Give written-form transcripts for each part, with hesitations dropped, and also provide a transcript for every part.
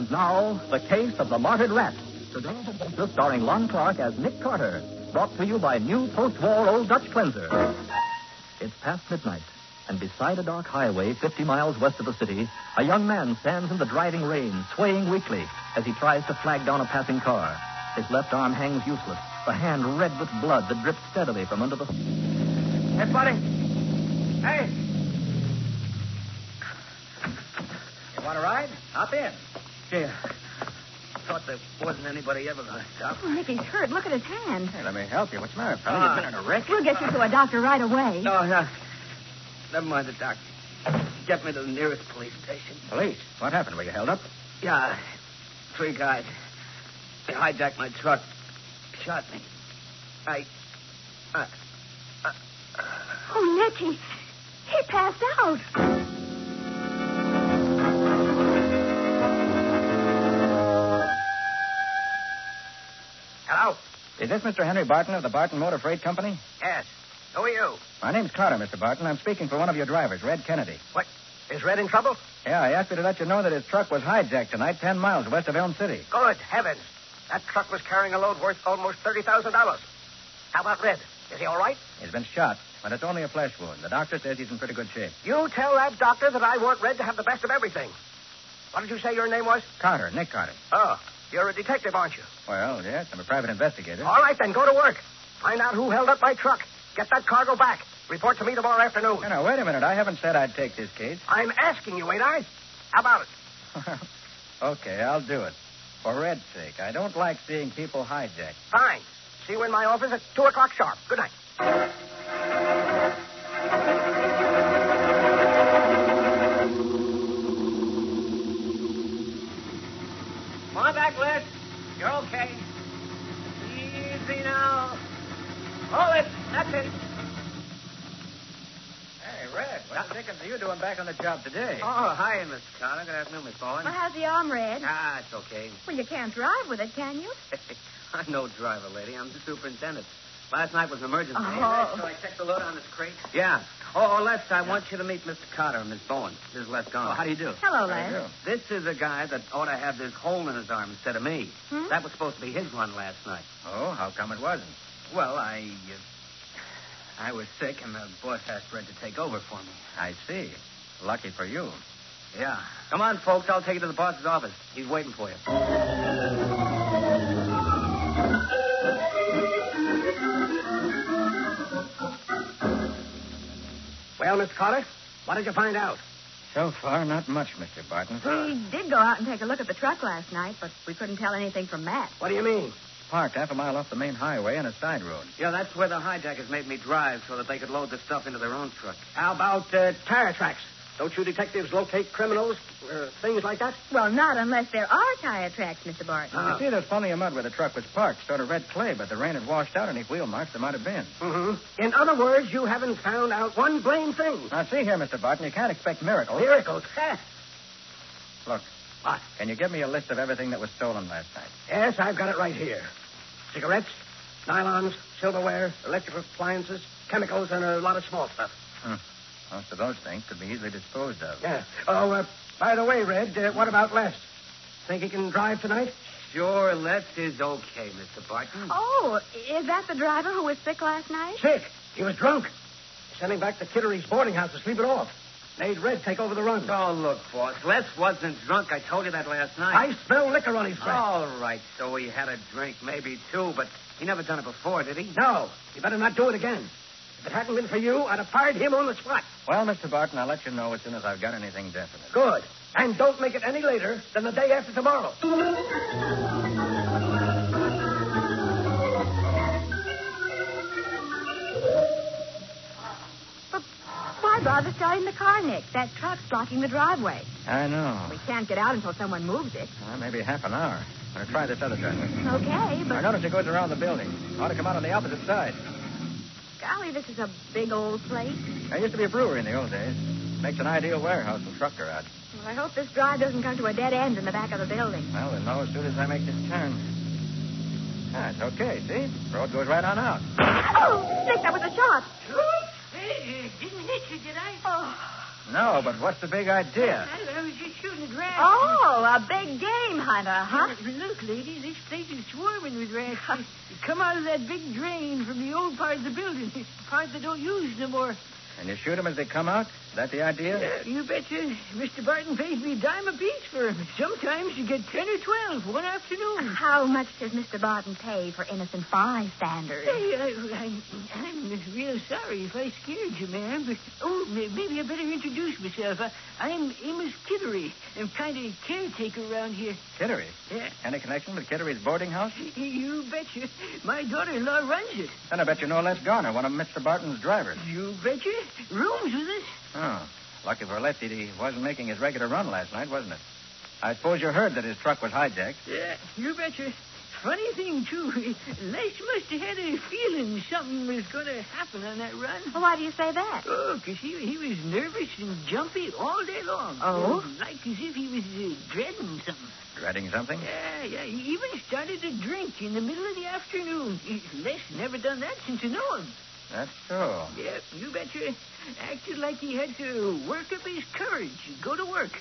And now, the case of the martyred rat. Today's adventure starring Lon Clark as Nick Carter. Brought to you by new post-war Old Dutch cleanser. It's past midnight, and beside a dark highway 50 miles west of the city, a young man stands in the driving rain, swaying weakly as he tries to flag down a passing car. His left arm hangs useless, the hand red with blood that drips steadily from under the... Hey, buddy. Hey. You want a ride? Hop in. Yeah. Thought there wasn't anybody ever going to stop. Oh, Nicky's hurt. Look at his hand. Hey, let me help you. What's the matter, fella? You've been in a wreck? We'll get you to a doctor right away. No. Never mind the doctor. Get me to the nearest police station. Police? What happened? Were you held up? Yeah. 3 guys. They hijacked my truck. Shot me. Oh, Nicky. He passed out. Hello? Is this Mr. Henry Barton of the Barton Motor Freight Company? Yes. Who are you? My name's Carter, Mr. Barton. I'm speaking for one of your drivers, Red Kennedy. What? Is Red in trouble? Yeah, I asked you to let you know that his truck was hijacked tonight 10 miles west of Elm City. Good heavens. That truck was carrying a load worth almost $30,000. How about Red? Is he all right? He's been shot, but it's only a flesh wound. The doctor says he's in pretty good shape. You tell that doctor that I want Red to have the best of everything. What did you say your name was? Carter, Nick Carter. Oh, you're a detective, aren't you? Well, yes, I'm a private investigator. All right, then, go to work. Find out who held up my truck. Get that cargo back. Report to me tomorrow afternoon. Now, wait a minute. I haven't said I'd take this case. I'm asking you, ain't I? How about it? Okay, I'll do it. For Red's sake. I don't like seeing people hijacked. Fine. See you in my office at 2 o'clock sharp. Good night. Come on back, Liz. You're okay. Easy now. Hold it. That's it. Hey, Red, what the dickens are you doing back on the job today? Oh, hi, Miss Carter. Good afternoon, Miss Bowen. Well, how's the arm, Red? It's okay. Well, you can't drive with it, can you? I'm no driver, lady. I'm the superintendent. Last night was an emergency. Oh. So I checked the load on this crate? Yeah. Oh, Les, I want you to meet Mr. Carter and Miss Bowen. This is Les Garner. Oh, how do you do? Hello, How do you Les. do? This is a guy that ought to have this hole in his arm instead of me. That was supposed to be his run last night. Oh, how come it wasn't? Well, I was sick, and the boss asked Red to take over for me. I see. Lucky for you. Yeah. Come on, folks. I'll take you to the boss's office. He's waiting for you. Well, Mr. Carter, what did you find out? So far, not much, Mr. Barton. We did go out and take a look at the truck last night, but we couldn't tell anything from that. What do you mean? Parked half a mile off the main highway on a side road. Yeah, that's where the hijackers made me drive so that they could load the stuff into their own truck. How about tire tracks? Don't you detectives locate criminals, things like that? Well, not unless there are tire tracks, Mr. Barton. You see, there's plenty of mud where the truck was parked, sort of red clay, but the rain had washed out any wheel marks there might have been. Mm-hmm. In other words, you haven't found out one blame thing. Now, see here, Mr. Barton, you can't expect miracles. Miracles? Look, What? can you give me a list of everything that was stolen last night? Yes, I've got it right here. Cigarettes, nylons, silverware, electrical appliances, chemicals, and a lot of small stuff. Most of those things could be easily disposed of. Yeah. Oh, by the way, Red, what about Les? Think he can drive tonight? Sure, Les is okay, Mr. Barton. Oh, is that the driver who was sick last night? Sick. He was drunk. Sent him back to Kittery's boarding house to sleep it off. Made Red take over the run. Oh, look, boss. Les wasn't drunk. I told you that last night. I smell liquor on his breath. All right, so he had a drink, maybe two, but he never done it before, did he? No. You better not do it again. If it hadn't been for you, I'd have fired him on the spot. Well, Mr. Barton, I'll let you know as soon as I've got anything definite. Good. And don't make it any later than the day after tomorrow. But why bother starting the car, Nick? That truck's blocking the driveway. I know. We can't get out until someone moves it. Maybe half an hour. I'm going to try this other driveway. Okay, I but... notice it goes around the building. Ought to come out on the opposite side. Golly, this is a big old place. There used to be a brewery in the old days. Makes an ideal warehouse and truck garage. Well, I hope this drive doesn't come to a dead end in the back of the building. Well, we'll know as soon as I make this turn. It's okay, see? Road goes right on out. Oh, Nick, that was a shot. Hey, didn't hit you, did I? Oh, No, but what's the big idea? I was just shooting at rats. Oh, a big game hunter, huh? Look, lady, this place is swarming with rats. They come out of that big drain from the old part of the building, the part they don't use no more. And you shoot them as they come out? Is that the idea? Yeah, you betcha. Mr. Barton pays me a dime apiece for 'em. Sometimes you get 10 or 12 one afternoon. How much does Mr. Barton pay for innocent bystanders? Hey, I'm real sorry if I scared you, ma'am. But, maybe I better introduce myself. I'm Amos Kittery. I'm kind of caretaker around here. Kittery? Yeah. Any connection with Kittery's boarding house? You betcha. My daughter-in-law runs it. Then I bet you know Les Garner, one of Mr. Barton's drivers. You betcha. Rooms with us. Oh. Lucky for Les, he wasn't making his regular run last night, wasn't it? I suppose you heard that his truck was hijacked. Yeah, you betcha. Funny thing, too. Les must have had a feeling something was going to happen on that run. Well, why do you say that? Oh, because he was nervous and jumpy all day long. Oh? Like as if he was dreading something. Dreading something? Yeah. He even started to drink in the middle of the afternoon. Les never done that since I know him. That's so. Yeah, you betcha. Acted like he had to work up his courage and go to work.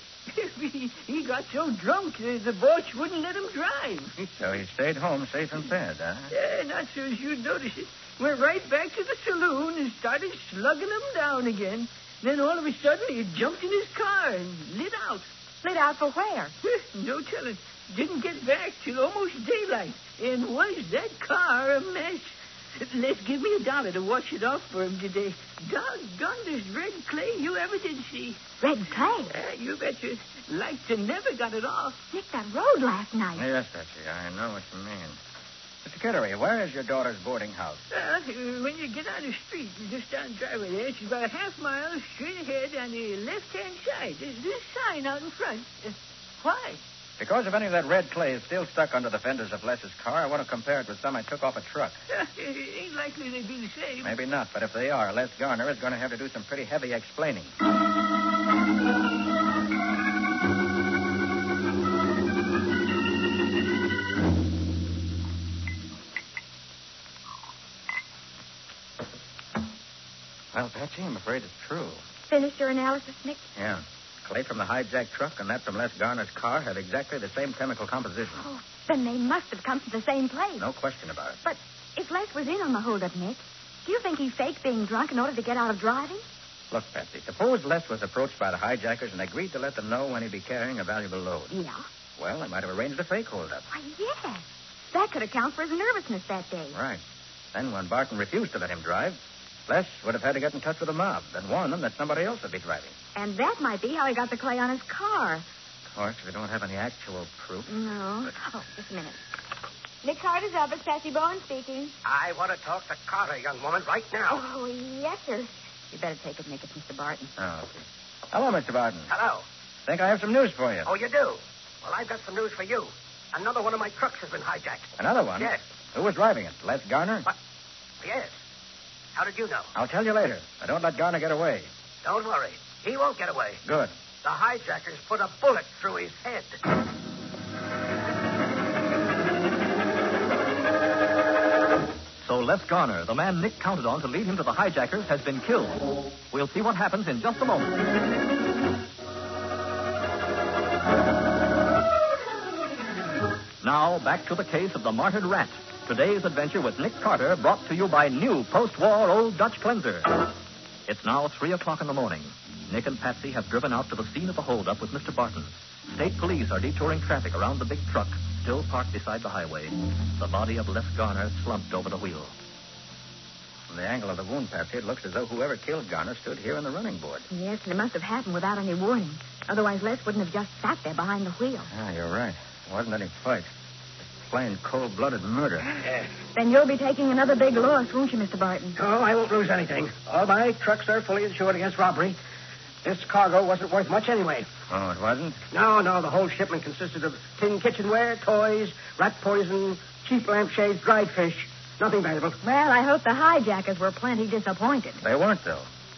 He got so drunk the boss wouldn't let him drive. So he stayed home safe and fed, huh? Yeah, not so as you'd notice it. Went right back to the saloon and started slugging them down again. Then all of a sudden he jumped in his car and lit out. Lit out for where? No telling. Didn't get back till almost daylight. And was that car a mess? Let's give me $1 to wash it off for him today. Doggone red clay you ever did see. Red clay? Yeah, you betcha. Like to never got it off. Nick, that road last night. Yes, Betsy, I know what you mean. Mr. Kittery, where is your daughter's boarding house? When you get on the street, just down the driveway there, it's about a half-mile straight ahead on the left-hand side. There's this sign out in front. Why? Because if any of that red clay is still stuck under the fenders of Les's car, I want to compare it with some I took off a truck. It ain't likely they'd be the same. Maybe not, but if they are, Les Garner is going to have to do some pretty heavy explaining. Well, Patsy, I'm afraid it's true. Finished your analysis, Nick? Yeah. Clay from the hijacked truck and that from Les Garner's car had exactly the same chemical composition. Oh, then they must have come from the same place. No question about it. But if Les was in on the holdup, Nick, do you think he faked being drunk in order to get out of driving? Look, Patsy, suppose Les was approached by the hijackers and agreed to let them know when he'd be carrying a valuable load. Yeah. Well, they might have arranged a fake holdup. Why, yes. That could account for his nervousness that day. Right. Then when Barton refused to let him drive, Les would have had to get in touch with the mob and warn them that somebody else would be driving. And that might be how he got the clay on his car. Of course, we don't have any actual proof. No. Oh, just a minute. Nick Carter's up. It's Patsy Bowen speaking. I want to talk to Carter, young woman, right now. Oh, yes, sir. You better take it, Nick. It's Mr. Barton. Oh, okay. Hello, Mr. Barton. Hello. Think I have some news for you. Oh, you do? Well, I've got some news for you. Another one of my trucks has been hijacked. Another one? Yes. Who was driving it? Les Garner? What? Yes. How did you know? I'll tell you later. I don't let Garner get away. Don't worry. He won't get away. Good. The hijackers put a bullet through his head. So Les Garner, the man Nick counted on to lead him to the hijackers, has been killed. We'll see what happens in just a moment. Now, back to the case of the martyred rat. Today's adventure with Nick Carter, brought to you by new post-war Old Dutch Cleanser. It's now 3 o'clock in the morning. Nick and Patsy have driven out to the scene of the holdup with Mr. Barton. State police are detouring traffic around the big truck, still parked beside the highway. The body of Les Garner slumped over the wheel. From the angle of the wound, Patsy, it looks as though whoever killed Garner stood here in the running board. Yes, and it must have happened without any warning. Otherwise, Les wouldn't have just sat there behind the wheel. Ah, you're right. There wasn't any fight. Plain, cold-blooded murder. Then you'll be taking another big loss, won't you, Mr. Barton? Oh, I won't lose anything. All my trucks are fully insured against robbery. This cargo wasn't worth much anyway. Oh, it wasn't? No, the whole shipment consisted of tin kitchenware, toys, rat poison, cheap lampshades, dried fish. Nothing valuable. Well, I hope the hijackers were plenty disappointed. They weren't, though.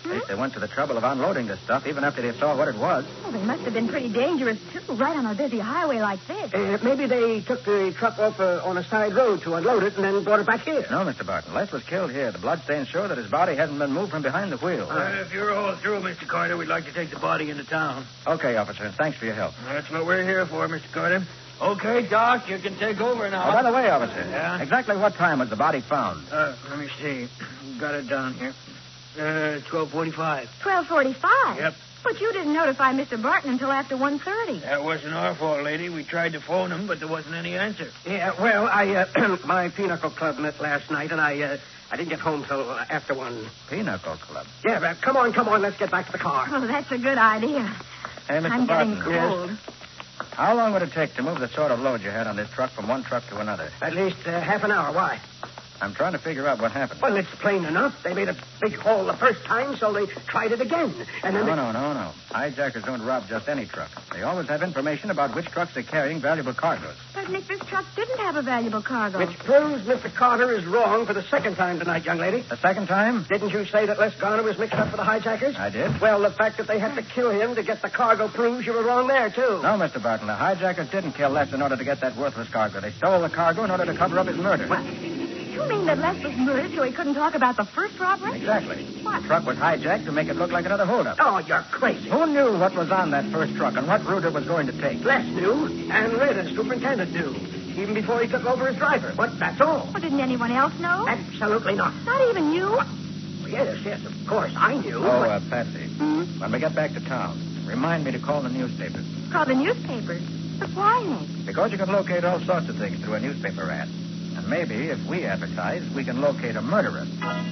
At least they went to the trouble of unloading the stuff, even after they saw what it was. Well, they must have been pretty dangerous, too, right on a busy highway like this. Maybe they took the truck off on a side road to unload it and then brought it back here. No, Mr. Barton. Les was killed here. The bloodstains show that his body hasn't been moved from behind the wheel. If you're all through, Mr. Carter, we'd like to take the body into town. Okay, officer. Thanks for your help. That's what we're here for, Mr. Carter. Okay, Doc, you can take over now. Oh, by the way, officer. Yeah? Exactly what time was the body found? Let me see. Got it down here. 12:45. 12:45? Yep. But you didn't notify Mr. Barton until after 1:30. That wasn't our fault, lady. We tried to phone him, but there wasn't any answer. Yeah, well, my pinochle club met last night, and I didn't get home till after 1. Pinochle Club. Yeah, but come on, let's get back to the car. Oh, that's a good idea. Hey, Mr. I'm Barton. getting cold. How long would it take to move the sort of load you had on this truck from one truck to another? At least half an hour. Why? I'm trying to figure out what happened. Well, it's plain enough. They made a big hole the first time, so they tried it again. And then No. Hijackers don't rob just any truck. They always have information about which trucks are carrying valuable cargoes. But, Nick, this truck didn't have a valuable cargo. Which proves Mr. Carter is wrong for the second time tonight, young lady. The second time? Didn't you say that Les Garner was mixed up with the hijackers? I did. Well, the fact that they had to kill him to get the cargo proves you were wrong there, too. No, Mr. Barton. The hijackers didn't kill Les in order to get that worthless cargo. They stole the cargo in order to cover up his murder. What? You mean that Les was murdered so he couldn't talk about the first robbery? Exactly. What? The truck was hijacked to make it look like another holdup. Oh, you're crazy. Who knew what was on that first truck and what route it was going to take? Les knew, and Red, as superintendent, knew. Even before he took over as driver. But that's all. Well, didn't anyone else know? Absolutely not. Not even you? Yes, of course, I knew. Oh, Patsy, when we get back to town, remind me to call the newspapers. Call the newspapers. But why, Nick? Because you can locate all sorts of things through a newspaper ad. And maybe, if we advertise, we can locate a murderer.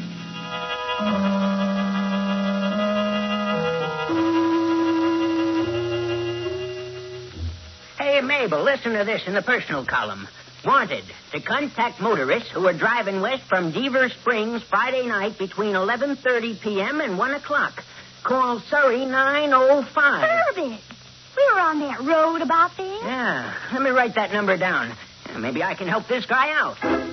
Hey, Mabel, listen to this in the personal column. Wanted to contact motorists who are driving west from Deaver Springs Friday night between 11:30 p.m. and 1 o'clock. Call Surrey 905. Herbie! We were on that road about there. Yeah, let me write that number down. Maybe I can help this guy out.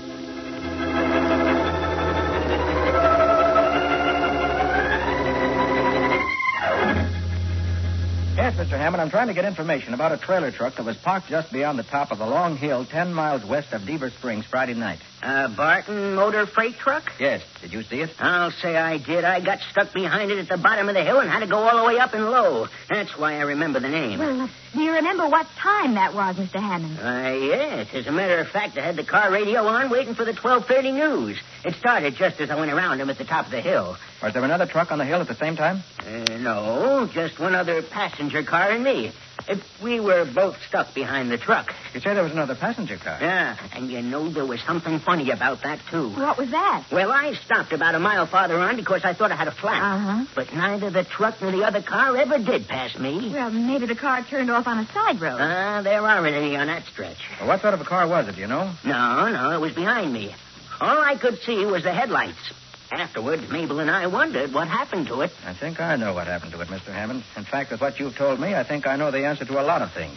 Yes, Mr. Hammond, I'm trying to get information about a trailer truck that was parked just beyond the top of a long hill 10 miles west of Deaver Springs Friday night. Barton motor freight truck? Yes. Did you see it? I'll say I did. I got stuck behind it at the bottom of the hill and had to go all the way up and low. That's why I remember the name. Well, do you remember what time that was, Mr. Hammond? Yes. As a matter of fact, I had the car radio on waiting for the 12:30 news. It started just as I went around him at the top of the hill. Was there another truck on the hill at the same time? No, just one other passenger car and me. We were both stuck behind the truck. You say there was another passenger car? Yeah, and you know there was something funny about that, too. What was that? Well, I stopped about a mile farther on because I thought I had a flat. Uh-huh. But neither the truck nor the other car ever did pass me. Well, maybe the car turned off on a side road. There aren't any on that stretch. Well, what sort of a car was it, do you know? No, it was behind me. All I could see was the headlights. Afterwards, Mabel and I wondered what happened to it. I think I know what happened to it, Mr. Hammond. In fact, with what you've told me, I think I know the answer to a lot of things.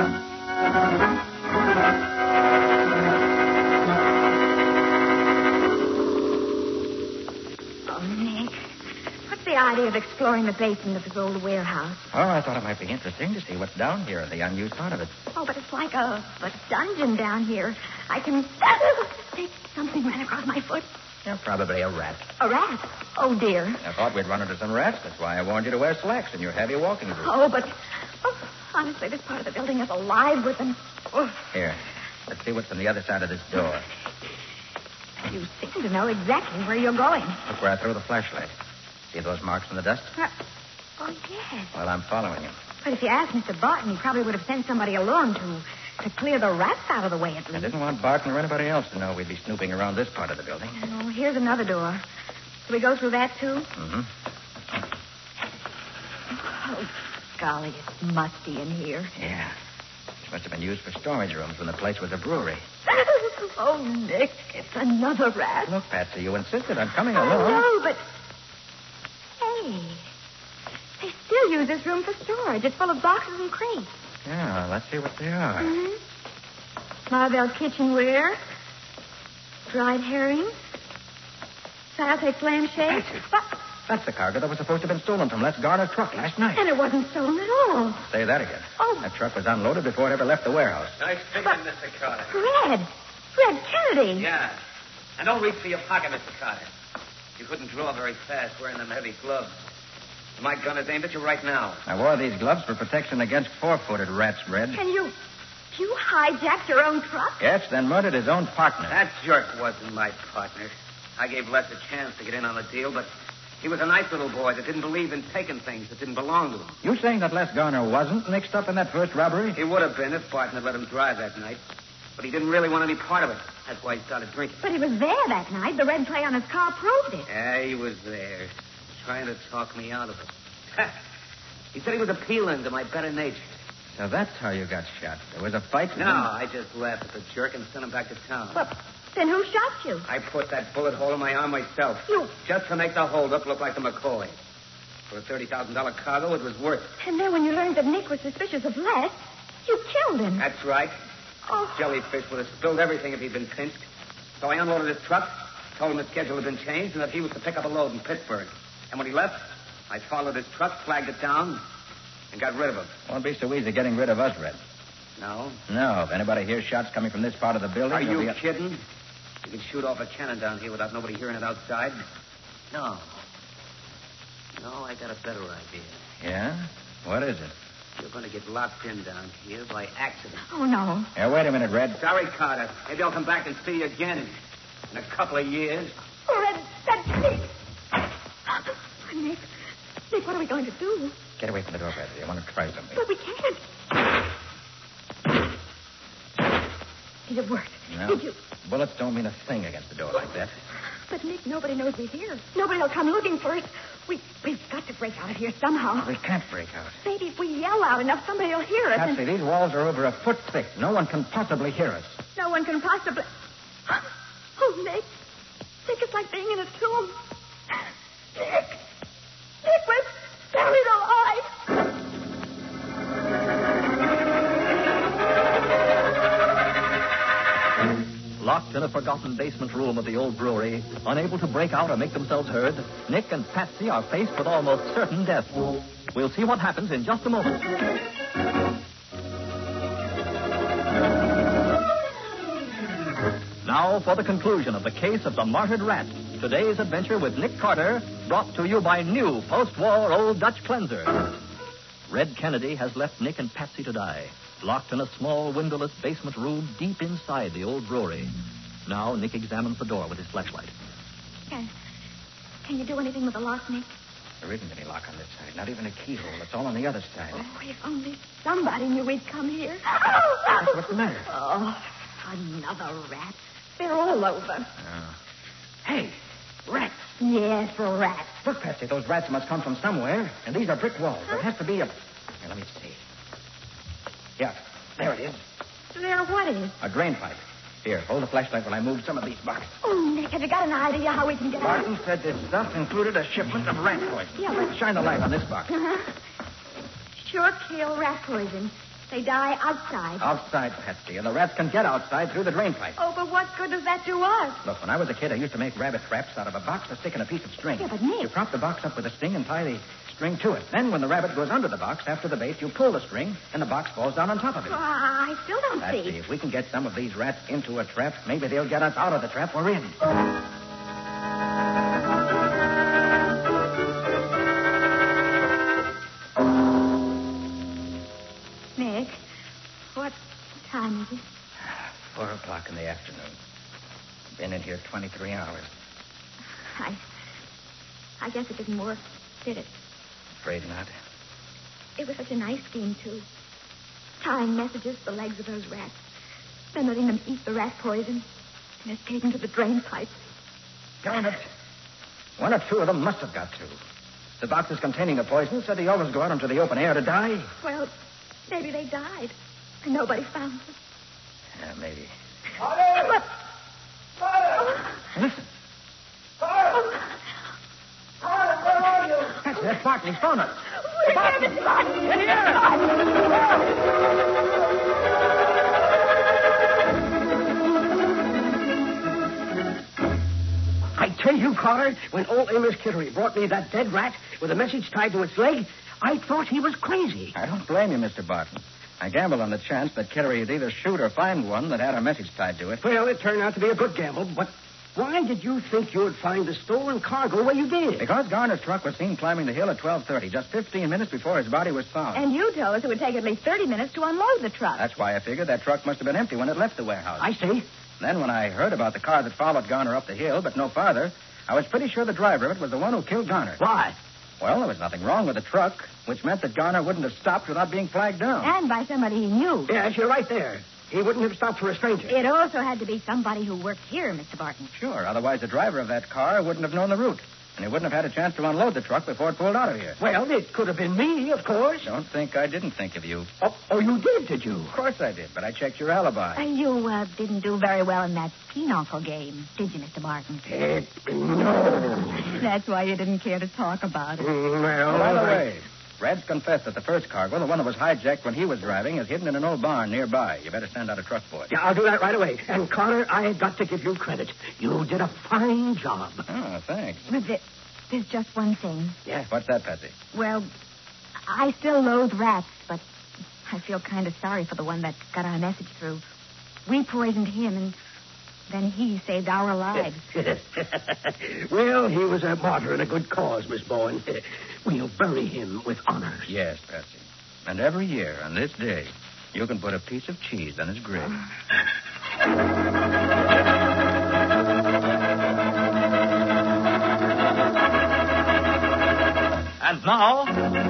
Oh, Nick. What's the idea of exploring the basement of this old warehouse? Oh, I thought it might be interesting to see what's down here, the unused part of it. Oh, but it's like a dungeon down here. I can... Something ran across my foot. Yeah, probably a rat. A rat? Oh, dear. I thought we'd run into some rats. That's why I warned you to wear slacks in your heavy walking boots. Oh, but... Oh, honestly, this part of the building is alive with them. Oh. Here, let's see what's on the other side of this door. You seem to know exactly where you're going. Look where I threw the flashlight. See those marks in the dust? Oh, yes. Well, I'm following him. But if you asked Mr. Barton, he probably would have sent somebody along to clear the rats out of the way, at least. I didn't want Barton or anybody else to know we'd be snooping around this part of the building. Oh, here's another door. Shall we go through that, too? Mm-hmm. Oh, golly, it's musty in here. Yeah. This must have been used for storage rooms when the place was a brewery. Oh, Nick, it's another rat. Look, Patsy, you insisted on coming I along. know, but... Hey, they still use this room for storage. It's full of boxes and crates. Yeah, let's see what they are. Mm-hmm. Marvell kitchenware, dried herrings, Saute clam shakes. That's the cargo that was supposed to have been stolen from Les Garner's truck last night. And it wasn't stolen at all. Say that again. Oh. That truck was unloaded before it ever left the warehouse. Nice thinking, Mr. Carter. Red Kennedy. Yeah. And don't reach for your pocket, Mr. Carter. You couldn't draw very fast wearing them heavy gloves. My gun is aimed at you right now. I wore these gloves for protection against four-footed rats, Red. And you hijacked your own truck? Yes, then murdered his own partner. That jerk wasn't my partner. I gave Les a chance to get in on the deal, but he was a nice little boy that didn't believe in taking things that didn't belong to him. You saying that Les Garner wasn't mixed up in that first robbery? He would have been if Barton had let him drive that night. But he didn't really want any part of it. That's why he started drinking. But he was there that night. The red clay on his car proved it. Yeah, he was there, trying to talk me out of it. He said he was appealing to my better nature. So that's how you got shot. There was a fight? No, I just laughed at the jerk and sent him back to town. But then who shot you? I put that bullet hole in my arm myself. You... Just to make the holdup look like the McCoy. For a $30,000 cargo, it was worth it. And then when you learned that Nick was suspicious of Les, you killed him. That's right. Oh. Jellyfish would have spilled everything if he'd been pinched. So I unloaded his truck, told him the schedule had been changed, and that he was to pick up a load in Pittsburgh. And when he left, I followed his truck, flagged it down, and got rid of him. Won't be so easy getting rid of us, Red. No? No. If anybody hears shots coming from this part of the building... Are you kidding? You can shoot off a cannon down here without nobody hearing it outside. No. No, I got a better idea. Yeah? What is it? You're going to get locked in down here by accident. Oh, no. Yeah, wait a minute, Red. Sorry, Carter. Maybe I'll come back and see you again in a couple of years. Oh, Red, that's Nick. Nick, what are we going to do? Get away from the door, Red. I want to try something. But we can't. Did it work? No. Did you... Bullets don't mean a thing against the door like that. But, Nick, nobody knows we're here. Nobody will come looking for us. We've got to break out of here somehow. We can't break out. Maybe if we yell out enough, somebody will hear us. Patsy, these walls are over a foot thick. No one can possibly hear us. No one can possibly... Oh, Nick. Nick, it's like being in a tomb. Nick, we're buried alive. Locked in a forgotten basement room of the old brewery, unable to break out or make themselves heard, Nick and Patsy are faced with almost certain death. We'll see what happens in just a moment. Now for the conclusion of the case of the martyred rat. Today's adventure with Nick Carter, brought to you by new post-war Old Dutch Cleanser. Red Kennedy has left Nick and Patsy to die, locked in a small windowless basement room deep inside the old brewery. Now Nick examines the door with his flashlight. Can you do anything with the lock, Nick? There isn't any lock on this side, not even a keyhole. It's all on the other side. Oh, if only somebody knew we'd come here. What's the matter? Oh, another rat. They're all over. Oh. Hey, rats. Yes, rats. Look, Patsy, those rats must come from somewhere, and these are brick walls. There has to be a... Here, let me see. Yeah, there it is. There what is? A drain pipe. Here, hold the flashlight while I move some of these boxes. Oh, Nick, have you got an idea how we can get out? Barton said this stuff included a shipment of rat poison. Yeah, but... Shine the light on this box. Sure kill rat poison. They die outside. Outside, Patsy, and the rats can get outside through the drain pipe. Oh, but what good does that do us? Look, when I was a kid, I used to make rabbit traps out of a box to stick in a piece of string. Yeah, but Nick... You prop the box up with a string and tie the string to it. Then when the rabbit goes under the box after the bait, you pull the string, and the box falls down on top of it. I still don't Patsy, see. if we can get some of these rats into a trap, maybe they'll get us out of the trap we're in. Nick, what time is it? 4 o'clock in the afternoon. Been in here 23 hours. I guess it didn't work, did it? Afraid not. It was such a nice scheme, too. Tying messages to the legs of those rats. Then letting them eat the rat poison and escape into the drain pipe. Darn it. One or two of them must have got to. The boxes containing the poison said they always go out into the open air to die. Well, maybe they died. And nobody found them. Yeah, maybe. Carter! But... Carter! Listen. Carter! Carter, where are you? That's Barton. He's phoned us. We're here, Mr. Barton. In here! say, you, Carter, when old Amos Kittery brought me that dead rat with a message tied to its leg, I thought he was crazy. I don't blame you, Mr. Barton. I gambled on the chance that Kittery would either shoot or find one that had a message tied to it. Well, it turned out to be a good gamble, but why did you think you would find the stolen cargo where you did? Because Garner's truck was seen climbing the hill at 12:30, just 15 minutes before his body was found. And you told us it would take at least 30 minutes to unload the truck. That's why I figured that truck must have been empty when it left the warehouse. I see. Then when I heard about the car that followed Garner up the hill, but no farther, I was pretty sure the driver of it was the one who killed Garner. Why? Well, there was nothing wrong with the truck, which meant that Garner wouldn't have stopped without being flagged down. And by somebody he knew. Yes, you're right there. He wouldn't have stopped for a stranger. It also had to be somebody who worked here, Mr. Barton. Sure, otherwise the driver of that car wouldn't have known the route, and he wouldn't have had a chance to unload the truck before it pulled out of here. Well, it could have been me, of course. Don't think I didn't think of you. Oh, you did you? Of course I did, but I checked your alibi. You didn't do very well in that pinochle game, did you, Mr. Barton? No. That's why you didn't care to talk about it. Well, By the way, Red's confessed that the first cargo, the one that was hijacked when he was driving, is hidden in an old barn nearby. You better send out a truck for it. Yeah, I'll do that right away. And, Carter, I got to give you credit. You did a fine job. Oh, thanks. There's just one thing. Yeah, what's that, Patsy? Well, I still loathe rats, but I feel kind of sorry for the one that got our message through. We poisoned him, and then he saved our lives. Well, he was a martyr in a good cause, Miss Bowen. We'll bury him with honors. Yes, Patsy. And every year on this day, you can put a piece of cheese on his grave. And now,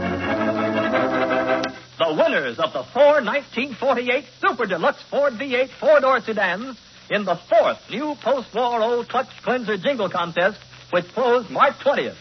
the winners of the 4 1948 Super Deluxe Ford V8 four-door sedans in the 4th new post-war Old Clutch Cleanser Jingle Contest, which closed March 20th.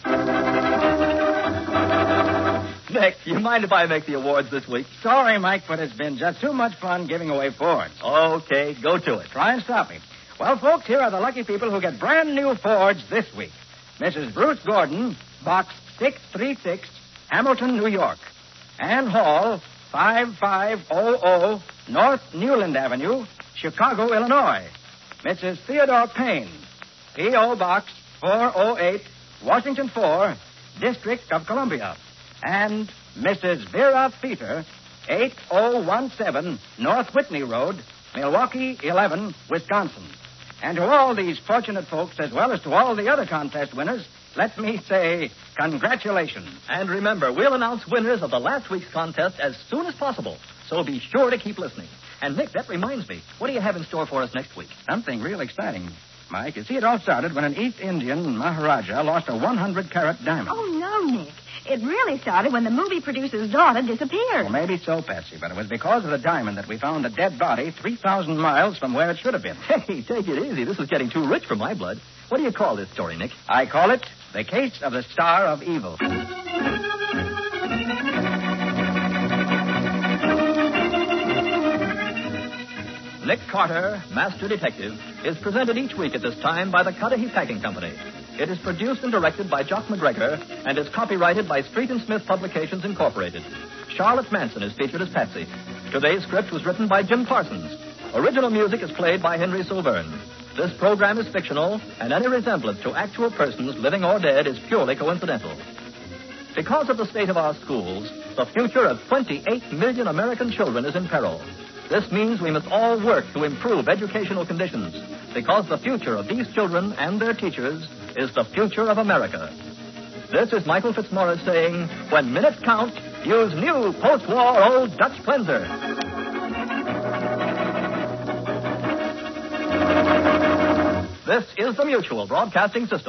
Nick, you mind if I make the awards this week? Sorry, Mike, but it's been just too much fun giving away Fords. Okay, go to it. Try and stop me. Well, folks, here are the lucky people who get brand new Fords this week. Mrs. Bruce Gordon, Box 636, Hamilton, New York. Ann Hall, 5500 North Newland Avenue, Chicago, Illinois. Mrs. Theodore Payne, P.O. Box 408, Washington 4, District of Columbia. And Mrs. Vera Feeter, 8017 North Whitney Road, Milwaukee 11, Wisconsin. And to all these fortunate folks, as well as to all the other contest winners, let me say congratulations. And remember, we'll announce winners of the last week's contest as soon as possible, so be sure to keep listening. And, Nick, that reminds me, what do you have in store for us next week? Something real exciting, Mike. You see, it all started when an East Indian Maharaja lost a 100-carat diamond. Oh, no, Nick. It really started when the movie producer's daughter disappeared. Well, maybe so, Patsy, but it was because of the diamond that we found the dead body 3,000 miles from where it should have been. Hey, take it easy. This is getting too rich for my blood. What do you call this story, Nick? I call it The Case of the Star of Evil. Nick Carter, Master Detective, is presented each week at this time by the Cudahy Packing Company. It is produced and directed by Jock McGregor and is copyrighted by Street and Smith Publications, Incorporated. Charlotte Manson is featured as Patsy. Today's script was written by Jim Parsons. Original music is played by Henry Silverne. This program is fictional, and any resemblance to actual persons, living or dead, is purely coincidental. Because of the state of our schools, the future of 28 million American children is in peril. This means we must all work to improve educational conditions, because the future of these children and their teachers is the future of America. This is Michael Fitzmaurice saying, when minutes count, use new post-war Old Dutch Cleanser. This is the Mutual Broadcasting System.